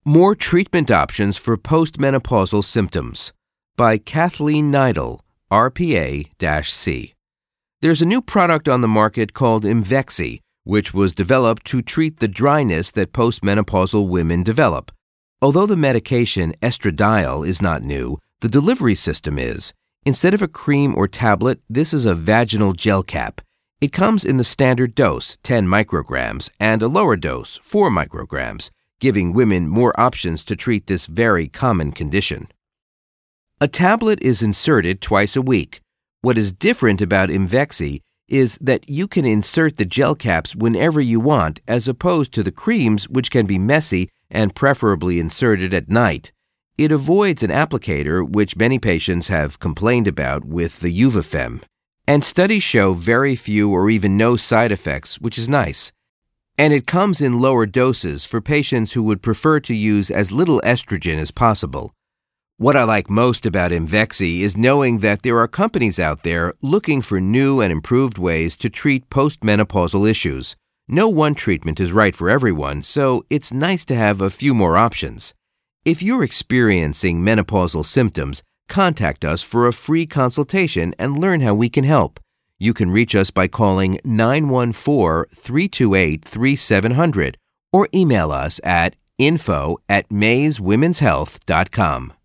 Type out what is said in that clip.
More Treatment Options for Postmenopausal Symptoms by Kathleen Neidel, RPA-C. There's a new product on the market called Imvexxy, which was developed to treat the dryness that postmenopausal women develop. Although the medication estradiol is not new, the delivery system is. Instead of a cream or tablet, this is a vaginal gel cap. It comes in the standard dose, 10 micrograms, and a lower dose, 4 micrograms, giving women more options to treat this very common condition. A tablet is inserted twice a week. What is different about Imvexxy is that you can insert the gel caps whenever you want, as opposed to the creams, which can be messy and preferably inserted at night. It avoids an applicator, which many patients have complained about with the Juvafem. And studies show very few or even no side effects, which is nice. And it comes in lower doses for patients who would prefer to use as little estrogen as possible. What I like most about Imvexxy is knowing that there are companies out there looking for new and improved ways to treat postmenopausal issues. No one treatment is right for everyone, so it's nice to have a few more options. If you're experiencing menopausal symptoms, contact us for a free consultation and learn how we can help. You can reach us by calling 914-328-3700 or email us at info@mayswomenshealth.com.